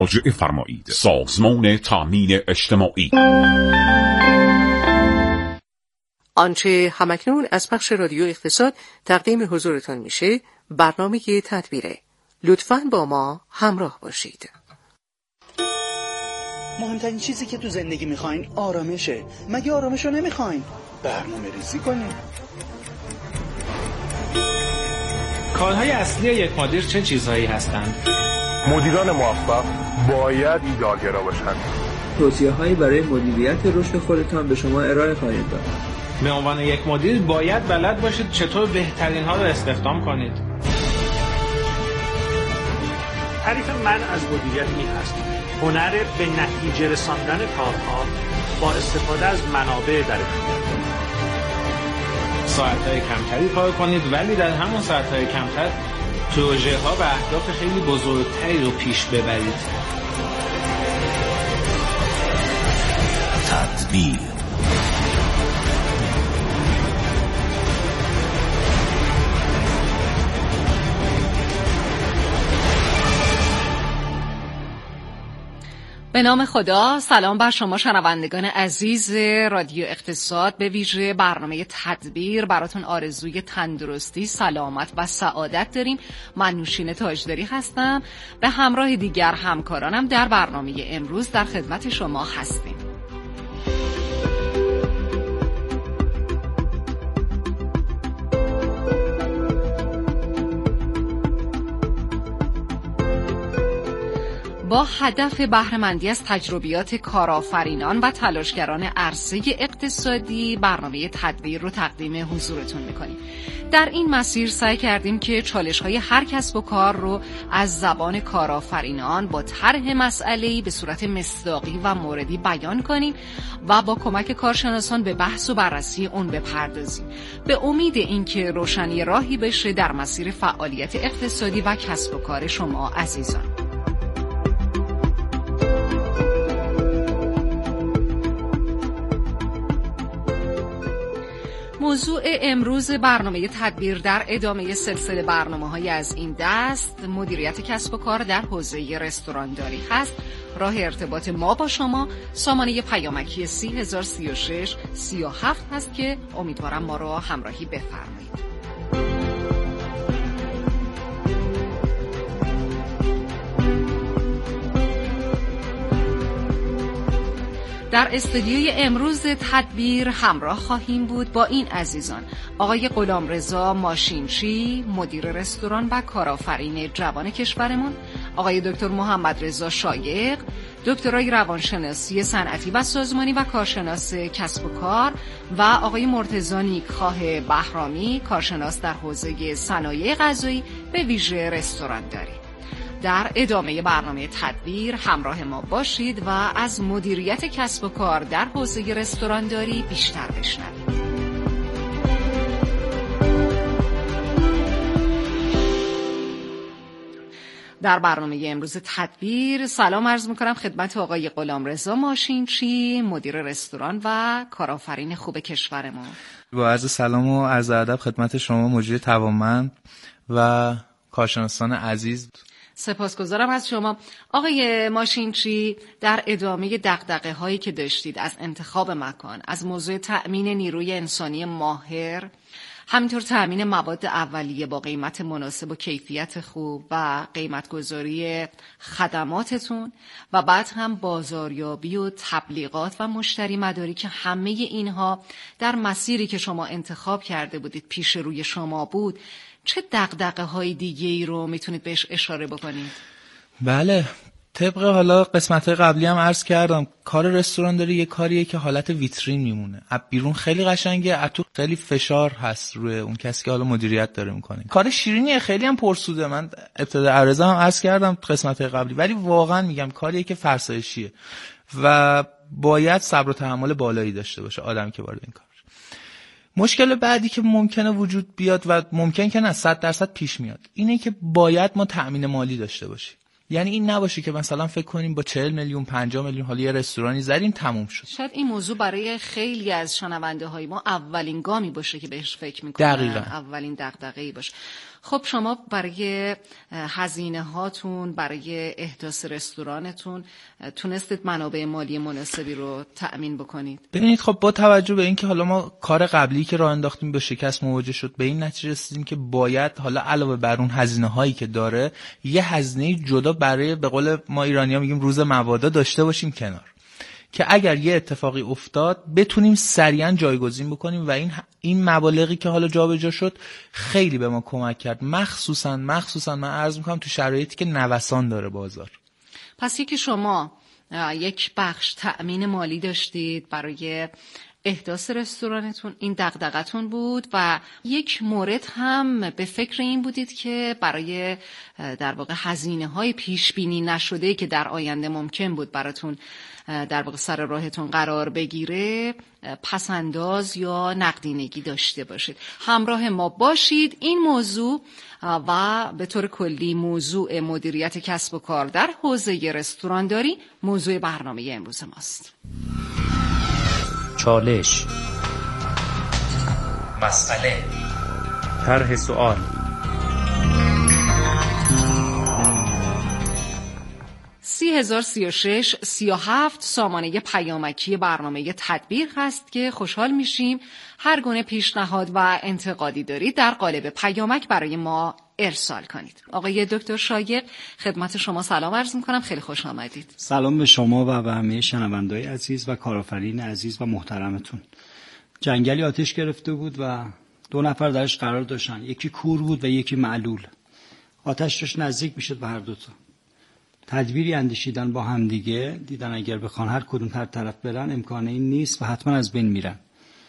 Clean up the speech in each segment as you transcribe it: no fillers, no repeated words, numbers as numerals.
مراجعه فرمایید. سازمان تامین اجتماعی. آنچه همکنون از پخش رادیو اقتصاد تقدیم حضورتان میشه برنامه تدبیره. لطفاً با ما همراه باشید. مهمترین چیزی که تو زندگی میخواین آرامشه. مگه آرامشو نمیخواین؟ برنامه ریزی کنین. کارهای اصلی یک مدیر چه چیزهایی هستند؟ مدیران موفق باید ایده‌گرا باشند. توصیه‌هایی برای مدیریت رشد خودتان به شما ارائه خواهید داد. به عنوان یک مدیر باید بلد باشید چطور بهترین ها رو استخدام کنید. تعریف من از مدیریت این است: هنر به نتیجه رساندن کارها با استفاده از منابع در اختیار. ساعت‌های کمتری کار کنید ولی در همون ساعت‌های کمتر پروژه‌ها و اهداف خیلی بزرگتری رو پیش ببرید. تدبیر. به نام خدا. سلام بر شما شنوندگان عزیز رادیو اقتصاد، به ویژه برنامه تدبیر. براتون آرزوی تندرستی، سلامت و سعادت داریم. من نوشین تاجداری هستم، به همراه دیگر همکارانم در برنامه امروز در خدمت شما هستیم. با هدف بهره‌مندی از تجربیات کارآفرینان و تلاشگران عرصه اقتصادی برنامه تدبیر رو تقدیم حضورتون می‌کنیم. در این مسیر سعی کردیم که چالش‌های هر کسب و کار رو از زبان کارآفرینان با طرح مسئله‌ای به صورت مصداقی و موردی بیان کنیم و با کمک کارشناسان به بحث و بررسی اون بپردازیم، به امید اینکه روشنی راهی بشه در مسیر فعالیت اقتصادی و کسب و کار شما عزیزان. موضوع امروز برنامه تدبیر در ادامه سلسله برنامه‌های از این دست مدیریت کسب و کار در حوزه رستورانداری هست. راه ارتباط ما با شما سامانه پیامکی 3036 37 هست که امیدوارم ما رو همراهی بفرمایید. در استودیوی امروز تدبیر همراه خواهیم بود با این عزیزان: آقای غلامرضا ماشینچی، مدیر رستوران و کارآفرین جوان کشورمون، آقای دکتر محمد رضا شایق، دکترای روانشناسی صنعتی و سازمانی و کارشناس کسب و کار، و آقای مرتضی نیکخواه بهرامی، کارشناس در حوزه صنایع غذایی به ویژه رستورانداری. در ادامه برنامه تدبیر همراه ما باشید و از مدیریت کسب و کار در حوزه رستورانداری بیشتر بشنوید. در برنامه امروز تدبیر سلام عرض میکنم خدمت آقای غلامرضا ماشینچی، مدیر رستوران و کارآفرین خوب کشورمون. با عرض سلام و عرض ادب خدمت شما مدیر توانمند و کارشناسان عزیز. سپاسگزارم از شما. آقای ماشینچی، در ادامه دغدغه‌هایی که داشتید از انتخاب مکان، از موضوع تأمین نیروی انسانی ماهر، همینطور تأمین مواد اولیه با قیمت مناسب و کیفیت خوب و قیمت‌گذاری خدماتتون، و بعد هم بازاریابی و تبلیغات و مشتری مداری، که همه اینها در مسیری که شما انتخاب کرده بودید پیش روی شما بود، چه دغدغه‌های دیگه‌ای رو میتونید بهش اشاره بکنید؟ بله، طبق حالا قسمت‌های قبلی هم عرض کردم، کار رستورانداری یه کاریه که حالت ویترین میمونه. از بیرون خیلی قشنگه، از تو خیلی فشار هست روی اون کسی که حالا مدیریت داره میکنه. کار شیرینیه، خیلی هم پرسوده. من ابتدا عرضه هم عرض کردم قسمت‌های قبلی، ولی واقعا میگم کاریه که فرسایشیه و باید صبر و تحمل بالایی داشته باشه آدم که وارد این کار. مشکل بعدی که ممکنه وجود بیاد و ممکن که نه 100% پیش میاد، اینه که باید ما تأمین مالی داشته باشیم. یعنی این نباشه که مثلا فکر کنیم با 40 میلیون 50 میلیون حالا یه رستورانی زدیم تموم شد. شاید این موضوع برای خیلی از شنونده های ما اولین گامی باشه که بهش فکر میکنن. دقیقاً. اولین دغدغه‌ای باشه. خب شما برای هزینه هاتون، برای احداث رستورانتون تونستید منابع مالی مناسبی رو تأمین بکنید؟ ببینید خب با توجه به اینکه حالا ما کار قبلی که راه انداختیم به شکست مواجه شد، به این نتیجه رسیدیم که باید حالا علاوه بر اون هزینه هایی که داره یه هزینه جدا برای به قول ما ایرانی‌ها میگیم روز مبادا داشته باشیم کنار، که اگر یه اتفاقی افتاد بتونیم سریعا جایگزین بکنیم. و این مبالغی که حالا جابجا شد خیلی به ما کمک کرد، مخصوصا من عرض میکنم تو شرایطی که نوسان داره بازار. پس یکی شما یک بخش تأمین مالی داشتید برای احداث رستورانتون، این دغدغتون بود، و یک مورد هم به فکر این بودید که برای در واقع هزینه‌های پیش بینی نشده که در آینده ممکن بود براتون در واقع سر راهتون قرار بگیره پسنداز یا نقدینگی داشته باشید. همراه ما باشید. این موضوع و به طور کلی موضوع مدیریت کسب و کار در حوزه رستورانداری موضوع برنامه امروز ماست. چالش، مسئله، طرح سوال. 30,036 37 سامانه پیامکی برنامه تدبیر هست که خوشحال میشیم هر گونه پیشنهاد و انتقادی دارید در قالب پیامک برای ما ارسال کنید. آقای دکتر شایق، خدمت شما سلام عرض میکنم، خیلی خوش آمدید. سلام به شما و به همه شنونده‌های عزیز و کارآفرین عزیز و محترمتون. جنگلی آتش گرفته بود و 2 نفر درش قرار داشتن، یکی کور بود و یکی معلول. آتش داشت نزدیک میشد به هر دوتا. تدبیری اندیشیدن با هم دیگه، دیدن اگر بخوان هر کدوم هر طرف برن امکان این نیست و حتما از بین میرن.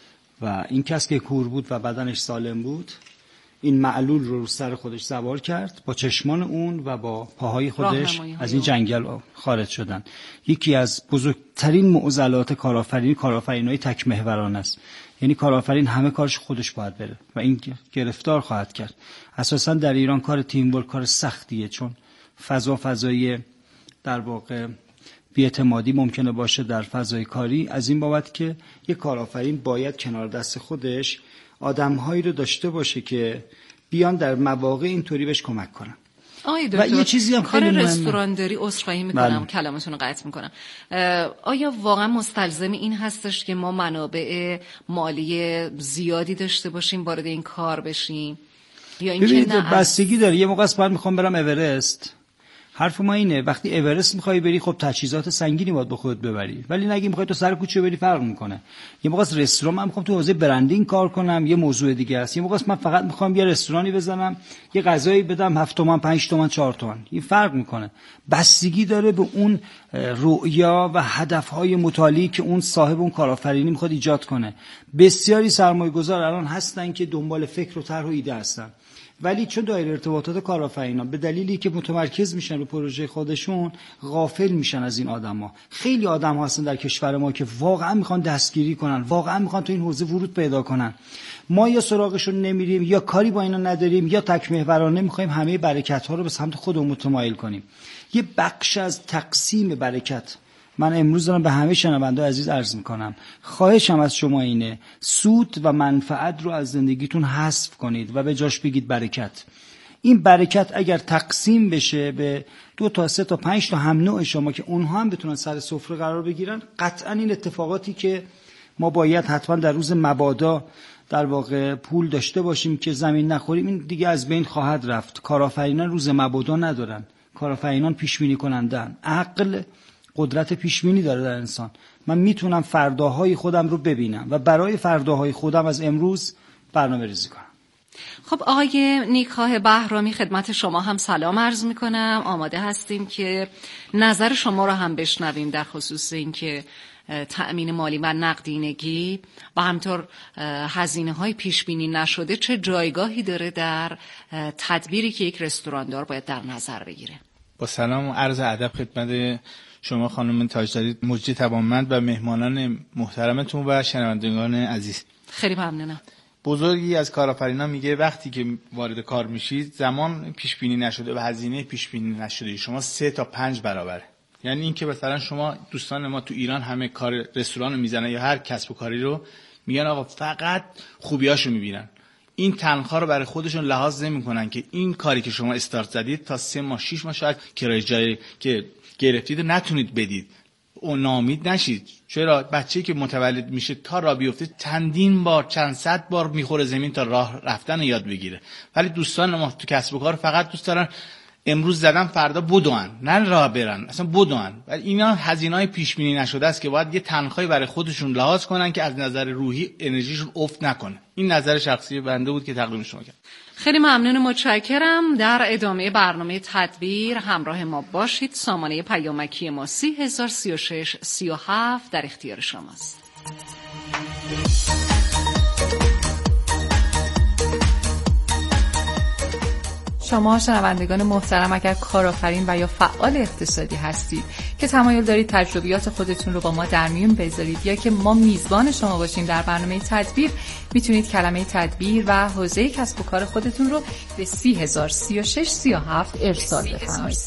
و این کس که کور بود و بدنش سالم بود، این معلول رو سر خودش سوار کرد، با چشمان اون و با پاهای خودش از این جنگل خارج شدن. یکی از بزرگترین معضلات کارآفرینای تک محورانه است. یعنی کارآفرین همه کارش خودش باید بره و این گرفتار خواهد کرد. اساسا در ایران کار تیم ورک کار سختیه، چون فضای در واقع بی‌اعتمادی ممکنه باشه در فضای کاری. از این بابت که یک کارآفرین باید کنار دست خودش آدم‌هایی رو داشته باشه که بیان در مواقع اینطوری بهش کمک کنن. و یه چیزی هم خیلی مهمه، رستورانداری عذرخواهی میکنم کلامتون رو قطع میکنم، آیا واقعا مستلزم این هستش که ما منابع مالی زیادی داشته باشیم وارد این کار بشیم، یا اینکه نه؟ بستگی داره. یه موقع است باید میخوام برم اورست، حرف ما اینه وقتی اورست میخوای بری خب تجهیزات سنگینی باید با خودت ببری، ولی نگی میخوای تو سر کوچه بری فرق میکنه. یه موقع است رستوران من میخوام تو حوزه برندینگ کار کنم، یه موضوع دیگه است. یه موقع است من فقط میخوام یه رستورانی بزنم، یه غذایی بدم 7 تومن 5 تومن 4 تومن، این فرق میکنه. بستگی داره به اون رؤیا و هدفهای متعالی که اون صاحب اون کارآفرینی میخواد ایجاد کنه. بسیاری سرمایه‌گذار الان هستن که دنبال فکر و طرح و ایده هستن، ولی چون دایره ارتباطات کارآفرینان به دلیلی که متمرکز میشن رو پروژه خودشون غافل میشن از این آدما. خیلی آدم هستن در کشور ما که واقعا میخوان دستگیری کنن، واقعا میخوان تو این حوزه ورود پیدا کنن. ما یا سراغشون نمیریم یا کاری با اینا نداریم یا تک محورانه میخوایم همه برکت ها رو به سمت خودمون متمایل کنیم. یه بخش از تقسیم برکت من امروز دارم به همه شنونده عزیز عرض میکنم، خواهشم از شما اینه سود و منفعت رو از زندگیتون حذف کنید و به جاش بگید برکت. این برکت اگر تقسیم بشه به 2 تا 3 تا 5 تا هم نوع شما که اونها هم بتونن سر سفره قرار بگیرن، قطعا این اتفاقاتی که ما باید حتما در روز مبادا در واقع پول داشته باشیم که زمین نخوریم، این دیگه از بین خواهد رفت. کارآفرینان روز مبادا ندارن، کارآفرینان پیش بینی کنندن. عقل قدرت پیشبینی داره در انسان. من میتونم فرداهای خودم رو ببینم و برای فرداهای خودم از امروز برنامه ریزی کنم. خب آقای نیکخواه بهرامی، خدمت شما هم سلام عرض میکنم. آماده هستیم که نظر شما رو هم بشنویم در خصوص این که تأمین مالی و نقدینگی و همطور هزینه‌های پیشبینی نشده چه جایگاهی داره در تدبیری که یک رستوراندار باید در نظر بگیره. با سلام و عرض ادب خدمت شما خانم تاجداری مجری توانمند و مهمانان محترمتون و شنوندگان عزیز. خیلی ممنونم. بزرگی از کارآفرینان میگه وقتی که وارد کار میشید زمان پیش بینی نشده و هزینه پیش بینی نشده شما 3 تا 5 برابره. یعنی این که مثلا شما دوستان ما تو ایران همه کار رستوران رو میزنن یا هر کسب و کاری رو میگن آقا فقط خوبیاشو میبینن. این تنخواه رو برای خودشون لحاظ نمی‌کنن که این کاری که شما استارت زدید تا 3 ماه 6 ماه شاید کرایه جایی که گرفتید نتونید بدید. اون نامید نشید. چرا بچه‌ای که متولد میشه تا راه بیفته چندین بار چند صد بار میخوره زمین تا راه رفتن یاد بگیره. ولی دوستان ما تو کسب و کار فقط دوست دارن امروز زدن فردا بدون، نه راه برن، اصلا بدون. ولی اینا هزینه‌های پیش بینی نشده است که باید یه تنخواهی برای خودشون لحاظ کنن که از نظر روحی انرژیشون افت نکنه. این نظر شخصی بنده بود که تقدیم شما کردم. خیلی ممنون، متشکرم. در ادامه برنامه تدبیر همراه ما باشید. سامانه پیامکی ما 3036 37 در اختیار شماست. شما شنوندگان محترم، اگر کارآفرین و یا فعال اقتصادی هستید که تمایل دارید تجربیات خودتون رو با ما در میون بذارید یا که ما میزبان شما باشیم در برنامه تدبیر، میتونید کلمه تدبیر و حوزه کسب و کار خودتون رو به 3036 37 ارسال بفرمایید.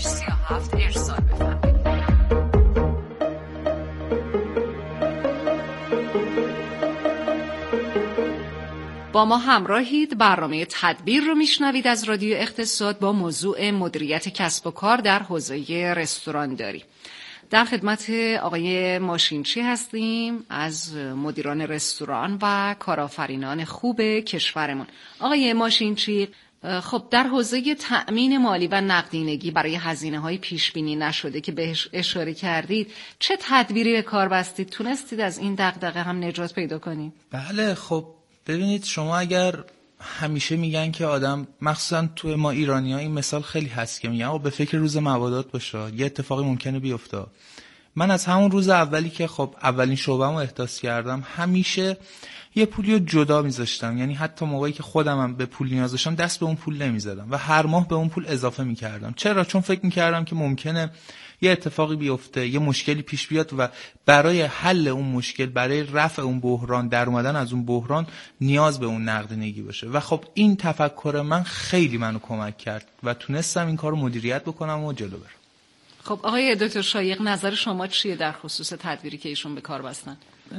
با ما همراهید. برنامه تدبیر رو میشنوید از رادیو اقتصاد با موضوع مدیریت کسب و کار در حوزه رستورانداری. در خدمت آقای ماشینچی هستیم از مدیران رستوران و کارآفرینان خوب کشورمون. آقای ماشینچی، خب در حوزه تأمین مالی و نقدینگی برای هزینه‌های پیش بینی نشده که بهش اشاره کردید، چه تدبیری به کار بستید؟ تونستید از این دغدغه هم نجات پیدا کنید؟ بله، خب ببینید، شما اگر همیشه میگن که آدم، مخصوصا تو ما ایرانی‌ها این مثال خیلی هست که میگن به فکر روز مبادات باشه، یه اتفاقی ممکنه بیفته. من از همون روز اولی که خب اولین شعبه‌مو احداث کردم همیشه یه پولی رو جدا میذاشتم، یعنی حتی موقعی که خودمم به پول نیاز داشتم دست به اون پول نمیزدم و هر ماه به اون پول اضافه میکردم. چرا؟ چون فکر میکردم که ممکنه یه اتفاقی بیفته، یه مشکلی پیش بیاد و برای حل اون مشکل، برای رفع اون بحران، در اومدن از اون بحران نیاز به اون نقدینگی باشه. و خب این تفکر من خیلی منو کمک کرد و تونستم این کارو مدیریت بکنم و جلو برم. خب آقای دکتر شایق، نظر شما چیه در خصوص تدبیری که ایشون به کار بستن؟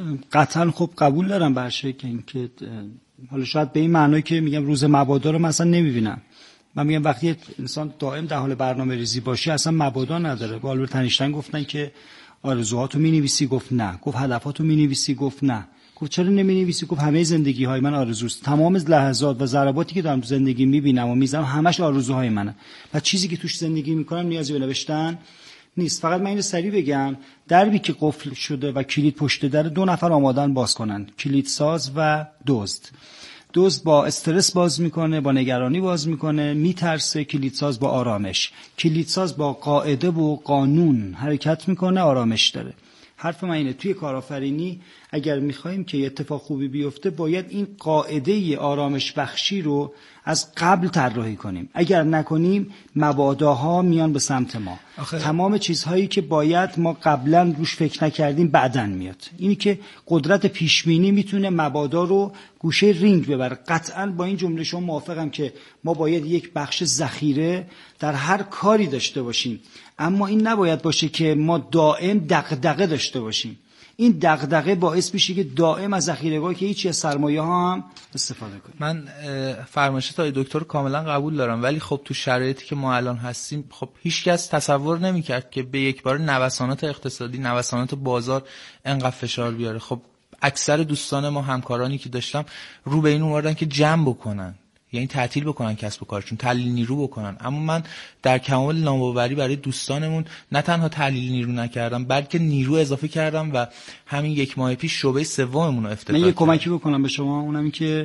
قطعا خب قبول دارم برشه که اینکه حالا شاید به این معنی که میگم روز مبادا رو مثلا نمیبینم. من میگم وقتی انسان دائم در حال برنامه ریزی باشه اصلا مبادا نداره. آلبرت اینشتین گفتن که آرزوهاتو مینویسی، گفت نه. گفت هدفاتو مینویسی، گفت نه. گفت چرا نمینویسی؟ گفت همه زندگی های من آرزوست. تمام لحظات و ضرباتی که دارم تو زندگی میبینم و میزنم همش آرزوهای منه و چیزی که توش زندگی میکنم نیازی به نوشتن نیست. فقط من اینو سریع بگم، دربی که قفل شده و کلید پشت در، 2 نفر آمادن باز کنن، کلیدساز و دزد. دزد با استرس باز میکنه، با نگرانی باز میکنه، میترسه. کلیدساز با آرامش. کلیدساز با قاعده و قانون حرکت میکنه، آرامش داره. حرف من اینه توی کارآفرینی اگر میخوایم که اتفاق خوبی بیفته باید این قاعده آرامش بخشی رو از قبل طراحی کنیم. اگر نکنیم مباداها میان به سمت ما. تمام چیزهایی که باید ما قبلا روش فکر نکردیم بعدن میاد. اینی که قدرت پیشبینی میتونه مبادا رو گوشه رینگ ببره. قطعا با این جمله شما موافقم که ما باید یک بخش ذخیره در هر کاری داشته باشیم، اما این نباید باشه که ما دائم دغدغه داشته باشیم. این دغدغه باعث میشه که دائم از ذخیره‌گاهی که هیچ سرمایه ها هم استفاده کنیم. من فرمایشات آقای دکتر کاملا قبول دارم، ولی خب تو شرایطی که ما الان هستیم خب هیچکس تصور نمی‌کرد که به یک بار نوسانات اقتصادی، نوسانات بازار انقدر فشار بیاره. خب اکثر دوستان ما، همکارانی که داشتم، رو به این اومدن که جمع بکنن، یعنی تعطیل بکنن کسب و کارشون، تحلیل نیرو بکنن. اما من در کمال ناباوری برای دوستانمون نه تنها تحلیل نیرو نکردم بلکه نیرو اضافه کردم و همین 1 ماه پیش شعبه سوممون رو افتتاح کردم. من یه کمکی بکنم به شما، اونم این که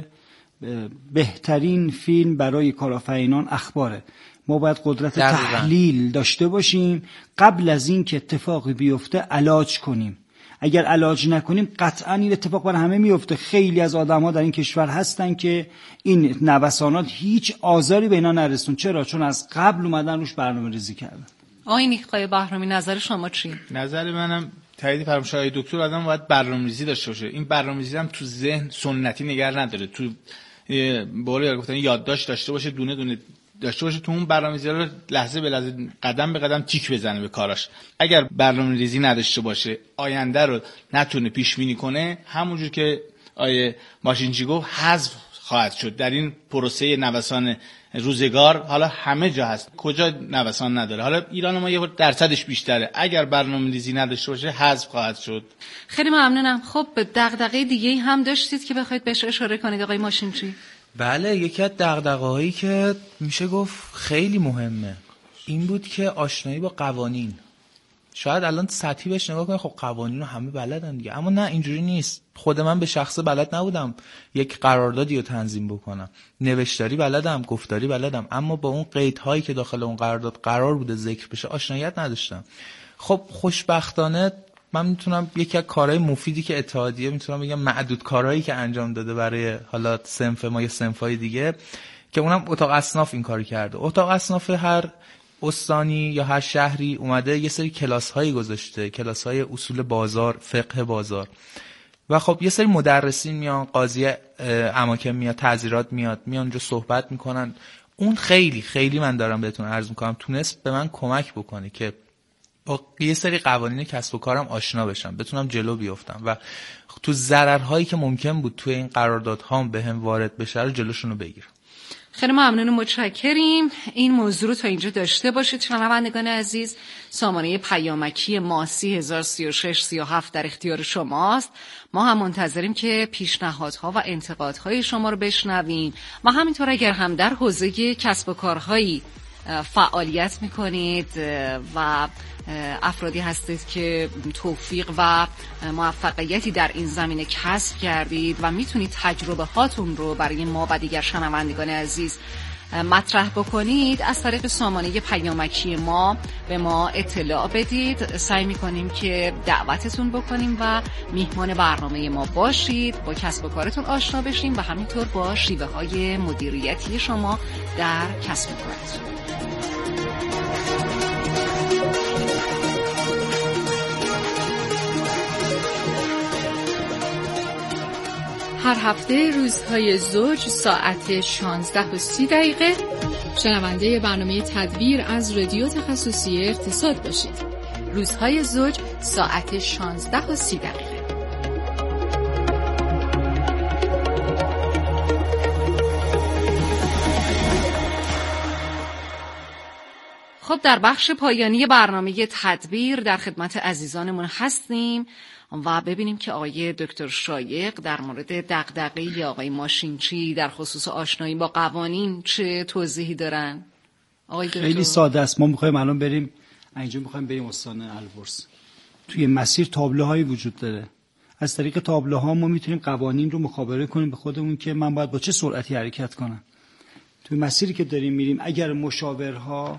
بهترین فیلم برای کارآفرینان اخباره. ما باید قدرت تحلیل داشته باشیم، قبل از این که اتفاقی بیفته علاج کنیم. اگر علاج نکنیم قطعا این اتفاق برای همه میفته. خیلی از آدم‌ها در این کشور هستن که این نوسانات هیچ آزاری به اینا نرسون. چرا؟ چون از قبل اومدن روش برنامه‌ریزی کردن. آقای نیک‌خواه بهرامی، نظر شما چی؟ نظر منم تایید فرمایش آقای دکتر، آدم باید برنامه‌ریزی داشته باشه. این برنامه‌ریزی هم تو ذهن سنتی نگار نداره، تو بالا گفتن یادداشت داشته باشه، دونه دونه داشته باشه، تو اون برنامه‌ریزی رو لحظه به لحظه، قدم به قدم تیک بزنه به کاراش. اگر برنامه‌ریزی نداشته باشه، آینده رو نتونه پیش بینی کنه، همونجور که آیه ماشینچی گفت حذف خواهد شد در این پروسه نوسان روزگار. حالا همه جا هست، کجا نوسان نداره؟ حالا ایران ما یه درصدش بیشتره، اگر برنامه‌ریزی نداشته باشه حذف خواهد شد. خیلی ممنونم. خب دغدغه دیگه هم داشتید که بخواید بهش اشاره کنید آقای ماشینچی؟ بله، یکی از دغدغه‌هایی که میشه گفت خیلی مهمه این بود که آشنایی با قوانین. شاید الان سطحی بهش نگاه کنید، خب قوانین رو همه بلدن دیگه، اما نه، اینجوری نیست. خود من به شخصه بلد نبودم یک قراردادی رو تنظیم بکنم، نوشتاری بلدم، گفتاری بلدم، اما با اون قیدهایی که داخل اون قرارداد قرار بوده ذکر بشه آشناییت نداشتم. خب خوشبختانه من میتونم یکی از کارهای مفیدی که اتحادیه میتونم بگم معدود کارهایی که انجام داده برای حالا صنف ما یا صنفای دیگه، که اونم اتاق اصناف این کاری کرده. اتاق اصناف هر استانی یا هر شهری اومده یه سری کلاس‌هایی گذاشته، کلاس‌های اصول بازار، فقه بازار، و خب یه سری مدرسین میان، قاضی اماکن میاد، تعزیرات میاد، میان اونجا صحبت میکنن. اون خیلی خیلی من دارم بهتون عرض میکنم تونست به من کمک بکنه که با یه سری قوانین کسب و کارم آشنا بشم، بتونم جلو بیافتم و تو ضررهایی که ممکن بود توی این قراردادها بهم وارد بشه رو جلوشون رو بگیرم. خیلی ممنون و متشکریم. این موضوع رو تا اینجا داشته باشید شنوندگان عزیز. سامانه پیامکی ما 303637 در اختیار شماست. ما هم منتظریم که پیشنهادها و انتقادهای شما رو بشنویم و همینطور اگر هم در حوزه کسب و کارهایی فعالیت میکنید و افرادی هستید که توفیق و موفقیتی در این زمینه کسب کردید و میتونید تجربه هاتون رو برای ما و دیگر شنوندگان عزیز مطرح بکنید، از طریق سامانه پیامکی ما به ما اطلاع بدید. سعی میکنیم که دعوتتون بکنیم و میهمان برنامه ما باشید، با کسب و کارتون آشنا بشیم و همینطور با شیوه های مدیریتی شما در کسب و کارتون. هر هفته روزهای زوج ساعت 16:30 شنونده برنامه تدبیر از رادیو تخصصی اقتصاد باشید. روزهای زوج ساعت 16:30. خب در بخش پایانی برنامه تدبیر در خدمت عزیزانمون هستیم و ببینیم که آقای دکتر شایق در مورد دغدغه آقای ماشینچی در خصوص آشنایی با قوانین چه توضیحی دارن. آقای دکتر خیلی ساده است. ما می‌خوایم الان بریم اینجا، می‌خوایم بریم استان البرز. توی مسیر تابلوهایی وجود داره. از طریق تابلوها ما میتونیم قوانین رو مخابره کنیم به خودمون که من باید با چه سرعتی حرکت کنم. توی مسیری که داریم میریم اگر مشاورها،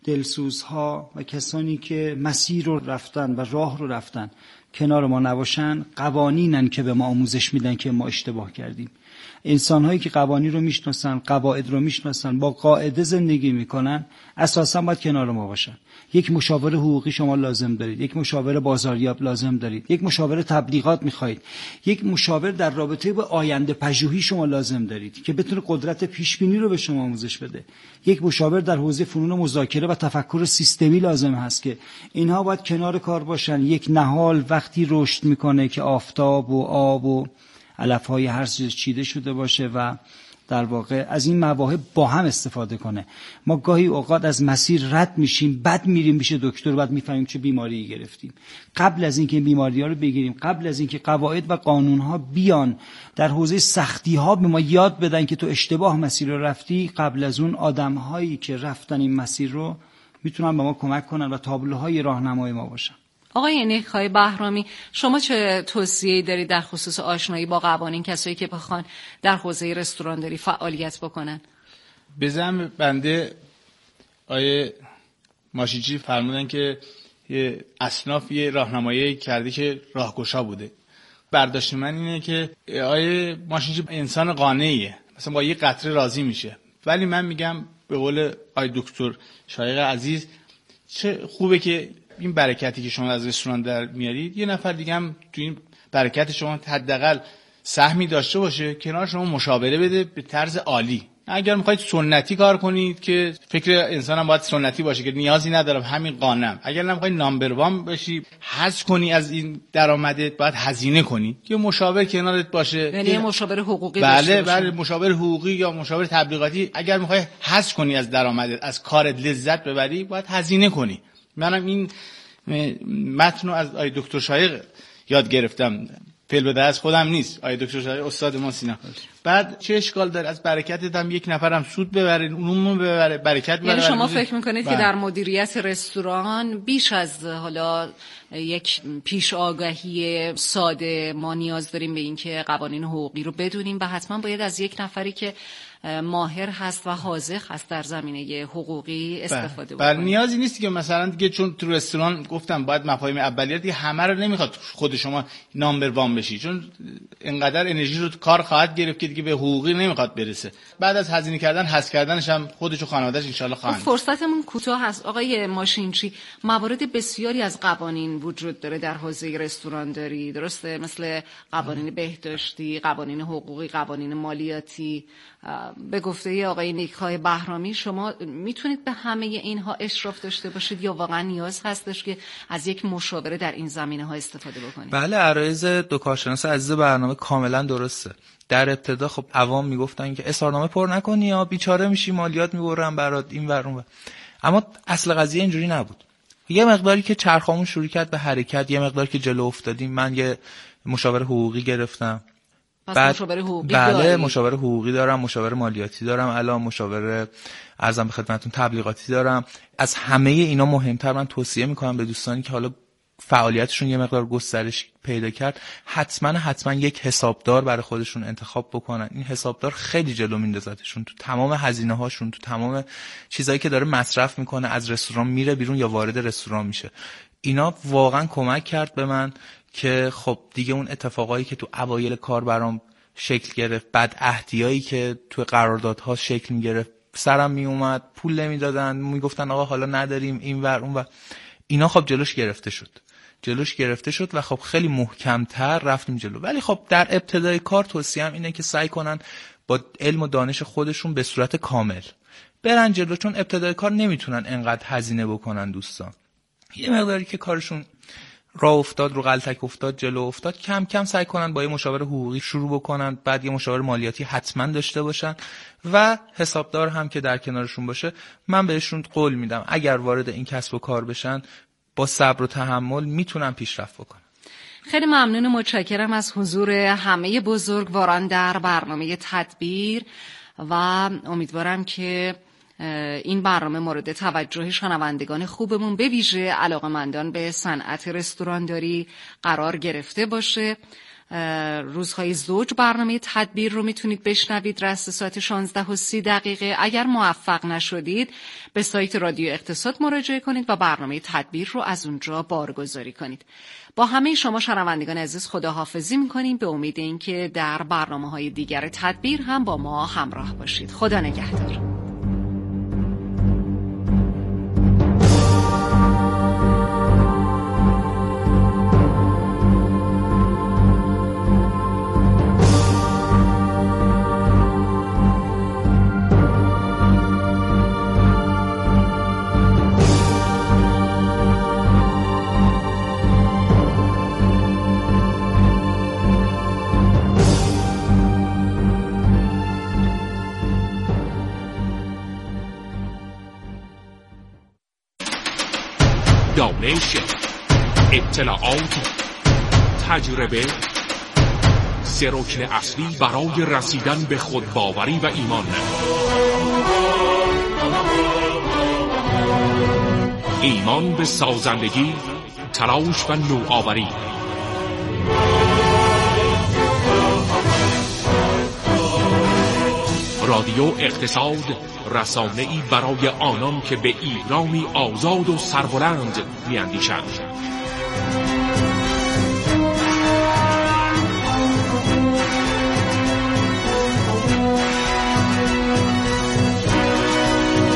دلسوزها و کسانی که مسیر رو رفتن و راه رو رفتن کنار ما نباشن، قوانینن که به ما آموزش میدن که ما اشتباه کردیم. انسان‌هایی که قوانین رو میشناسن، قواعد رو میشناسن، با قاعده زندگی میکنن، اساساً باید کنار ما باشن. یک مشاور حقوقی شما لازم دارید، یک مشاور بازاریاب لازم دارید، یک مشاور تبلیغات میخواید، یک مشاور در رابطه با آینده پژوهی شما لازم دارید که بتونه قدرت پیشبینی رو به شما آموزش بده. یک مشاور در حوزه فنون مذاکره و تفکر سیستمی لازم هست که اینها باید کنار کار باشن. یک نهال وقتی رشد میکنه که آفتاب و آب و علف‌های هر چیز چیده شده باشه و در واقع از این مواهب با هم استفاده کنه. ما گاهی اوقات از مسیر رد میشیم، بعد میریم پیش دکتر، بعد میفهمیم چه بیماری گرفتیم. قبل از اینکه بیماری‌ها رو بگیریم، قبل از اینکه قواعد و قانون‌ها بیان در حوزه سختی‌ها به ما یاد بدن که تو اشتباه مسیر رو رفتی، قبل از اون آدم‌هایی که رفتن این مسیر رو میتونن به ما کمک کنن و تابلوهای راهنمای ما باشن. آقای نیک‌های بهرامی، شما چه توصیه‌ای دارید در خصوص آشنایی با قوانین کسایی که بخوان در حوزه رستورانداری فعالیت بکنن؟ بزن بنده آیه ماشینچی فرمودن که یه اصناف یه راهنمایی کرده که راهگشا بوده. برداشت من اینه که آیه ماشینچی انسان قانعیه، مثلا با یه قطره راضی میشه، ولی من میگم به قول آیه دکتر شایق عزیز چه خوبه که این برکتی که شما از رستوران در میارید یه نفر دیگه هم تو این برکت شما حداقل سهمی داشته باشه، کنار شما مشاوره بده به طرز عالی، اگر میخواید سنتی کار کنید که فکر انسان هم باید سنتی باشه که نیازی ندارم همین قانم. اگر نمیخوای نامبر وان بشی حذف کنی از این درآمدت، باید هزینه کنی که مشاور کنارت باشه، یعنی مشاور حقوقی. بله مشاور حقوقی یا مشاور تبلیغاتی. اگر میخوای حذف کنی از درآمدت، از کارت لذت ببری، باید هزینه کنی. منم این متن رو از آقای دکتر شایق یاد گرفتم، فعل به دست خودم نیست، آقای دکتر شایق استاد ما سینا. بعد چه اشکال داره از برکتت هم یک نفرم سود ببره، اونمون ببره، برکت ببره. یعنی شما فکر میکنید که در مدیریت رستوران بیش از حالا یک پیش آگاهی ساده ما نیاز داریم به این که قوانین حقوقی رو بدونیم و حتما باید از یک نفری که ماهر هست و حاذق هست در زمینه حقوقی استفاده بکنیم. نیازی نیست که مثلا دیگه چون تو رستوران گفتم باید مفاهیم اولیه دیگه همه رو نمیخواد خود شما نامبر وان بشی، چون اینقدر انرژی رو کار خواهد گرفت که دیگه به حقوقی نمیخواد برسه. بعد از هزینه کردن حذف کردنش هم خودش و خانواده‌اش ان شاءالله خواهند. فرصتمون کوتاه هست آقای ماشینچی. موارد بسیاری از قوانین وجود داره در حوزه رستورانداری، درسته؟ مثل قوانین بهداشتی، قوانین حقوقی، قوانین مالیاتی. به گفته آقای نیک‌های بهرامی شما میتونید به همه اینها اشراف داشته باشید یا واقعا نیاز هستش که از یک مشاوره در این زمینه‌ها استفاده بکنید؟ بله، عرایض دو کارشناس عزیز برنامه کاملا درسته. در ابتدا خب عوام میگفتن که اظهارنامه پر نکنی یا بیچاره میشی، مالیات میبرن برات این ور اون ور. اما اصل قضیه اینجوری نبود. یه مقداری که چرخامون شروع کرد به حرکت، یه مقداری که جلو افتادیم، من یه مشاور حقوقی گرفتم. بعد مشاور حقوقی بله مشاور حقوقی دارم، مشاور مالیاتی دارم، الان مشاور ارزم به خدمتتون تبلیغاتی دارم. از همه اینا مهمتر من توصیه میکنم به دوستانی که حالا فعالیتشون یه مقدار گسترش پیدا کرد، حتما یک حسابدار برای خودشون انتخاب بکنن. این حسابدار خیلی جلو میندازتشون تو تمام هزینه هاشون، تو تمام چیزایی که داره مصرف میکنه، از رستوران میره بیرون یا وارد رستوران میشه. اینا واقعا کمک کرد به من که خب دیگه اون اتفاقایی که تو اوایل کار برام شکل گرفت، بعد عهدیایی که تو قراردادها شکل میگرفت، سرم میومد، پول نمیدادن، میگفتن آقا حالا نداریم این ور اون ور، اینا خب جلوش گرفته شد و خب خیلی محکمتر رفتیم جلو. ولی خب در ابتدای کار توصیه‌ام اینه که سعی کنن با علم و دانش خودشون به صورت کامل برن جلو، چون ابتدای کار نمیتونن انقدر هزینه بکنن. دوستان یه مقداری که کارشون راه افتاد، رو غلطک افتاد، جلو افتاد، کم کم سعی کنن با یه مشاور حقوقی شروع بکنن، بعد یه مشاور مالیاتی حتما داشته باشن و حسابدار هم که در کنارشون باشه. من بهشون قول میدم اگر وارد این کسب و کار بشن با صبر و تحمل میتونن پیشرفت بکنن. خیلی ممنون، متشکرم از حضور همه بزرگواران در برنامه تدبیر و امیدوارم که این برنامه مورد توجه شنوندگان خوبمون به ویژه علاقه‌مندان به صنعت رستورانداری قرار گرفته باشه. روزهای زوج برنامه تدبیر رو میتونید بشنوید رأس ساعت 16:30. اگر موفق نشدید به سایت رادیو اقتصاد مراجعه کنید و برنامه تدبیر رو از اونجا بارگذاری کنید. با همه شما شنوندگان عزیز خداحافظی میکنیم به امید اینکه در برنامه‌های دیگر تدبیر هم با ما همراه باشید. خدا نگهدار. دانش، اطلاعات، تجربه، سه رکن اصلی برای رسیدن به خودباوری و ایمان. ایمان به سازندگی، تلاش و نوآوری. رادیو اقتصاد، رسانه‌ای برای آنان که به ایرانی آزاد و سربلند می‌اندیشند.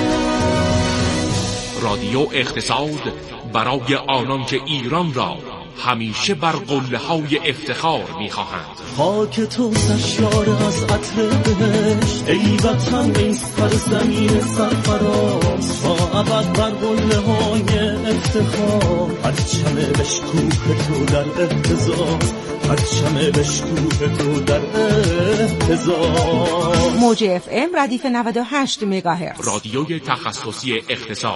رادیو اقتصاد برای آنان که ایران را همیشه بر قله‌های افتخار می‌خواهند. خاک تو سرشار از عطر بهشت، ای وطن ای سرزمین سرفراز، تا ابد بر قله‌های افتخار، پرچم بشکوه تو در اهتزاز، پرچم بشکوه تو در اهتزاز. موج اف ام ردیف 98 مگاهرتز، رادیوی تخصصی اقتصاد.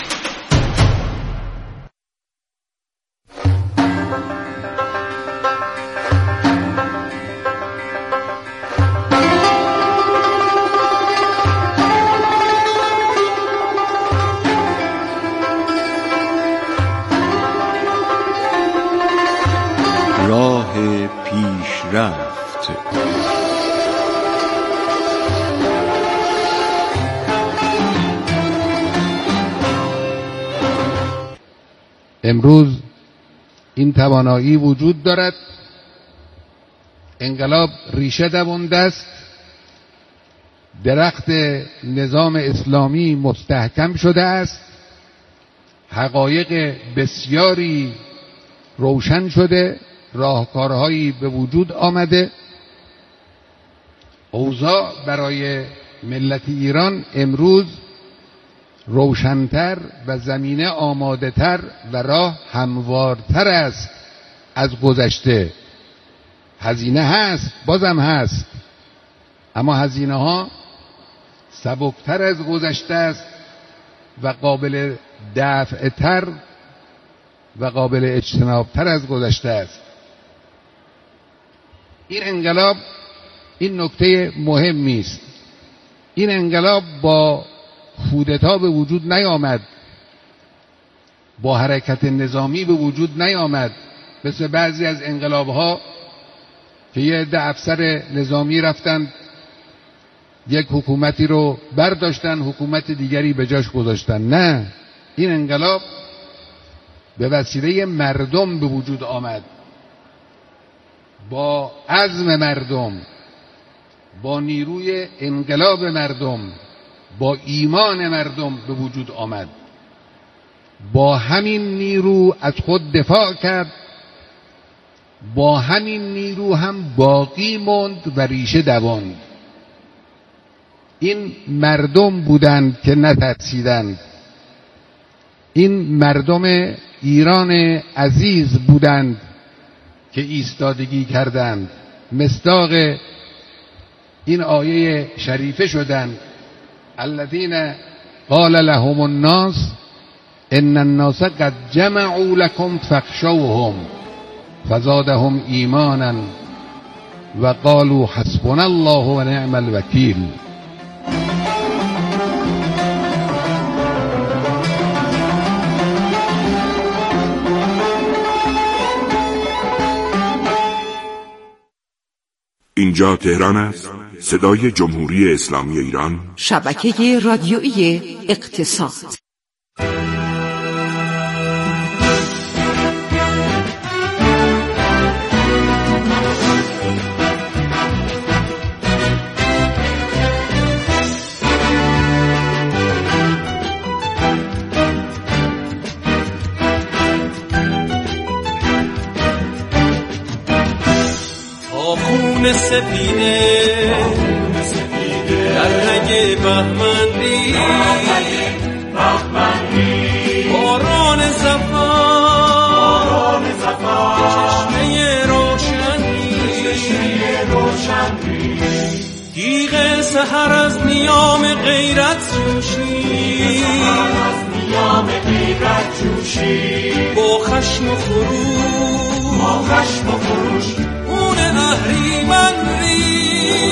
راه پیشرفت. امروز این توانایی وجود دارد، انقلاب ریشه دوانده است، درخت نظام اسلامی مستحکم شده است، حقایق بسیاری روشن شده، راهکارهایی به وجود آمده. اوضاع برای ملت ایران امروز روشن‌تر و زمینه آماده‌تر و راه هموارتر است از گذشته. هزینه هست، بازم هست، اما هزینه ها سبکتر از گذشته است و قابل دفع‌تر و قابل اجتنابتر از گذشته است. این انقلاب این نکته مهمی است. این انقلاب با کودتا به وجود نیامد، با حرکت نظامی به وجود نیامد، مثل بعضی از انقلاب‌ها که یه عده افسر نظامی رفتن یک حکومتی رو برداشتن، حکومت دیگری به جاش گذاشتن. نه، این انقلاب به وسیله مردم به وجود آمد، با عزم مردم، با نیروی انقلاب مردم، با ایمان مردم به وجود آمد. با همین نیرو از خود دفاع کرد، با همین نیرو هم باقی ماند و ریشه دواند. این مردم بودند که نترسیدند، این مردم ایران عزیز بودند که ایستادگی کردند، مصداق این آیه شریفه شدند: الذين قال لهم الناس ان الناس قد جمعوا لكم فاخشوهم فزادهم ایمانا وقالوا حسبنا الله ونعم الوکیل. اینجا تهران است، صدای جمهوری اسلامی ایران، شبکه رادیویی اقتصاد. خون سپیده در رگ بهمنی، باران زفر چشمه روشنی، تیغ سحر از نیام غیرت جوشی، با خشم و خروش اون اهریمن ری.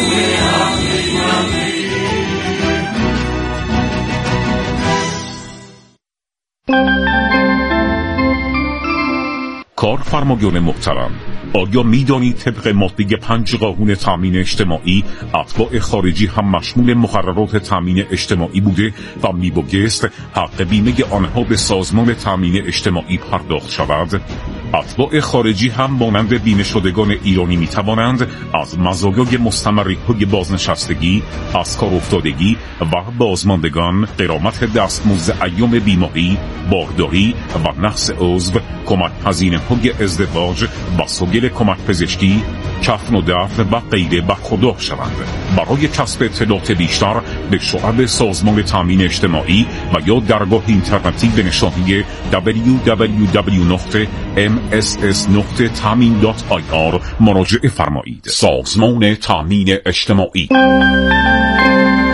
کارفرمایان محترم، آیا می‌دانید طبق ماده 5 قانون تامین اجتماعی اتباع خارجی هم مشمول مقررات تامین اجتماعی بوده و میبایست حق بیمه آنها به سازمان تامین اجتماعی پرداخت شود؟ اتباع خارجی هم مانند بیمه شدگان ایرانی می توانند از مزایای مستمری‌های بازنشستگی، از کار افتادگی و بازماندگان، غرامت دستمزد ایام بیماری، بارداری و نقص عضو، کمک هزینه‌های ازدواج و سایر کمک پزشکی، کفن و دفن و غیره برخوردار شوند. برای کسب اطلاعات بیشتر به شعب سازمان تامین اجتماعی و یا درگاه اینترنتی به نشانی www.mss.tamin.ir مراجعه فرمایید. سازمان تامین اجتماعی.